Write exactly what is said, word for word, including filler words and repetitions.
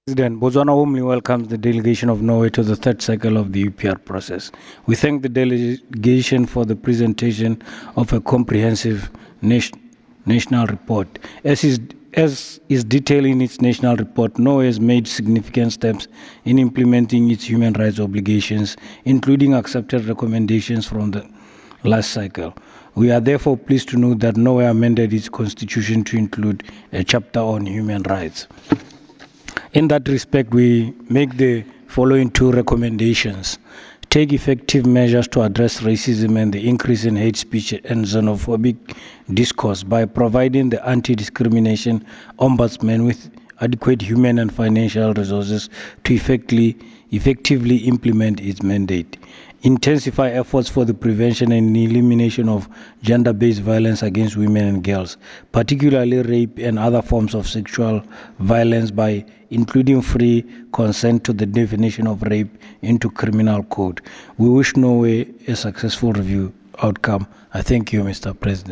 President, Botswana warmly welcomes the delegation of Norway to the third cycle of the U P R process. We thank the delegation for the presentation of a comprehensive nation, national report. As is, as is detailed in its national report, Norway has made significant steps in implementing its human rights obligations, including accepted recommendations from the last cycle. We are therefore pleased to note that Norway amended its constitution to include a chapter on human rights. In that respect, we make the following two recommendations. Take effective measures to address racism and the increase in hate speech and xenophobic discourse by providing the anti-discrimination ombudsman with adequate human and financial resources to effectively, effectively implement its mandate. Intensify efforts for the prevention and elimination of gender-based violence against women and girls, particularly rape and other forms of sexual violence by including free consent to the definition of rape into criminal code. We wish Norway a successful review outcome. I thank you, Mister President.